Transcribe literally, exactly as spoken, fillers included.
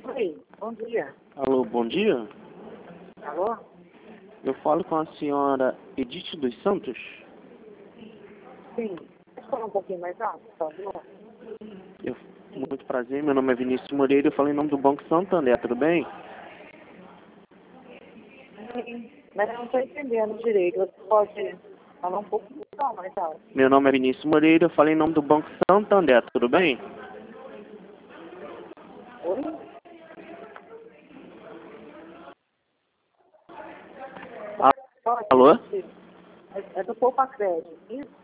Oi, bom dia. Alô, bom dia. Alô? Eu falo com a senhora Edith dos Santos. Sim. Pode falar um pouquinho mais alto, por favor? Eu, muito prazer, meu nome é Vinícius Moreira, eu falo em nome do Banco Santander, tudo bem? Sim. Mas eu não estou entendendo direito. Você pode falar um pouco mais alto? Meu nome é Vinícius Moreira, eu falo em nome do Banco Santander, tudo bem? Oi? Ah, Pode? alô? É é do Poupa Crédito, isso?